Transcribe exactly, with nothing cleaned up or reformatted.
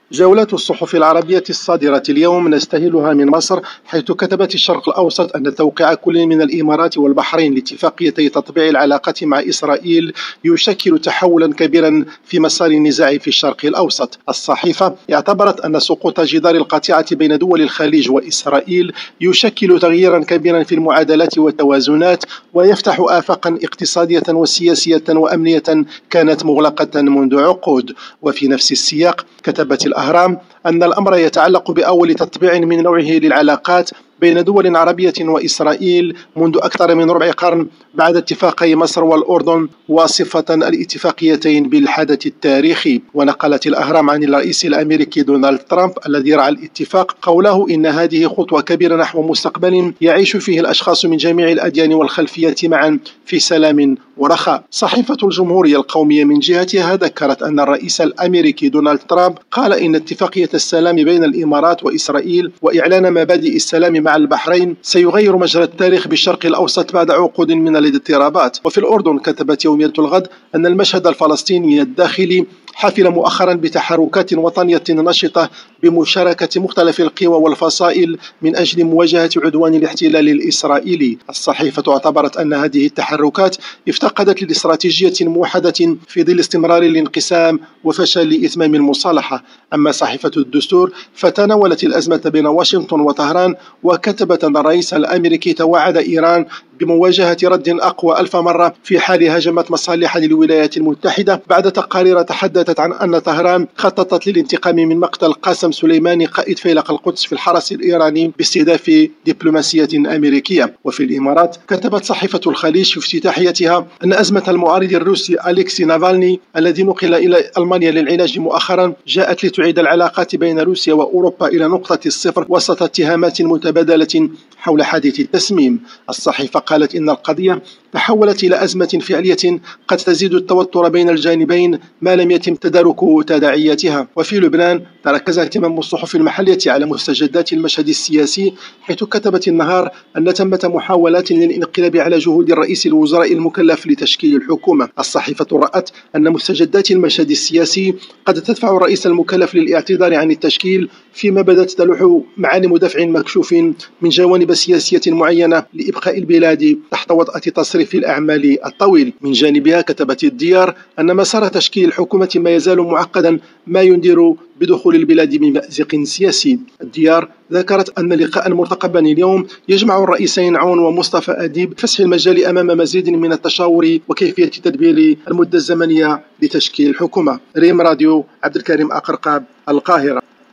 جولة الصحف العربية الصادرة اليوم نستهلها من مصر، حيث كتبت الشرق الأوسط أن توقيع كل من الإمارات والبحرين لاتفاقيتي تطبيع العلاقات مع إسرائيل يشكل تحولا كبيرا في مسار النزاع في الشرق الأوسط. الصحيفة اعتبرت أن سقوط جدار القاطعة بين دول الخليج وإسرائيل يشكل تغييرا كبيرا في المعادلات والتوازنات، ويفتح آفاقا اقتصادية وسياسية وأمنية كانت مغلقة منذ عقود. وفي نفس السياق كتبت الأهرام أن الأمر يتعلق بأول تطبيع من نوعه للعلاقات بين دول عربية وإسرائيل منذ أكثر من ربع قرن، بعد اتفاقي مصر والأردن، واصفة الاتفاقيتين بالحدث التاريخي. ونقلت الأهرام عن الرئيس الأمريكي دونالد ترامب الذي رعى الاتفاق قوله إن هذه خطوة كبيرة نحو مستقبل يعيش فيه الأشخاص من جميع الأديان والخلفيات معا في سلام ورخاء. صحيفة الجمهورية القومية من جهتها ذكرت أن الرئيس الأمريكي دونالد ترامب قال إن اتفاقية السلام بين الإمارات وإسرائيل وإعلان مبادئ السلام مع البحرين سيغير مجرى التاريخ بالشرق الأوسط بعد عقود من الاضطرابات. وفي الأردن كتبت يومية الغد أن المشهد الفلسطيني الداخلي حافل مؤخرا بتحركات وطنية نشطة بمشاركة مختلف القوى والفصائل من أجل مواجهة عدوان الاحتلال الإسرائيلي. الصحيفة اعتبرت أن هذه التحركات افتقدت لاستراتيجية موحدة في ظل استمرار الانقسام وفشل إتمام المصالحة. أما صحيفة الدستور فتناولت الأزمة بين واشنطن وطهران، وكتبت أن الرئيس الأمريكي توعد إيران بمواجهة رد أقوى ألف مرة في حال هاجمت مصالح للولايات المتحدة، بعد تقارير تحدثت عن أن طهران خططت للانتقام من مقتل قاسم سليماني قائد فيلق القدس في الحرس الإيراني باستهداف دبلوماسية أمريكية. وفي الإمارات كتبت صحيفة الخليج في افتتاحيتها أن أزمة المعارض الروسي أليكسي نافالني الذي نقل إلى ألمانيا للعلاج مؤخرا جاءت لتعيد العلاقات بين روسيا وأوروبا إلى نقطة الصفر وسط اتهامات متبادلة حول حادث التسميم. الصحيفة قالت إن القضية تحولت إلى أزمة فعلية قد تزيد التوتر بين الجانبين ما لم يتم تدارك تداعياتها. وفي لبنان تركز اهتمام الصحف المحلية على مستجدات المشهد السياسي، حيث كتبت النهار أن ثمة محاولات للانقلاب على جهود رئيس الوزراء المكلف لتشكيل الحكومة. الصحيفة رأت أن مستجدات المشهد السياسي قد تدفع الرئيس المكلف للاعتذار عن التشكيل، فيما بدت تلوح معالم دفع مكشوف من جوانب سياسية معينة لإبقاء البلاد تحت وطأة تصريف الأعمال الطويل. من جانبها كتبت الديار أن مسار تشكيل الحكومة ما يزال معقدا، ما ينذر بدخول البلاد بمأزق سياسي. الديار ذكرت أن لقاء مرتقبا اليوم يجمع الرئيسين عون ومصطفى أديب فتح المجال أمام مزيد من التشاور وكيفية تدبير المدة الزمنية لتشكيل الحكومة. ريم راديو، عبد الكريم أقرقاب، القاهرة.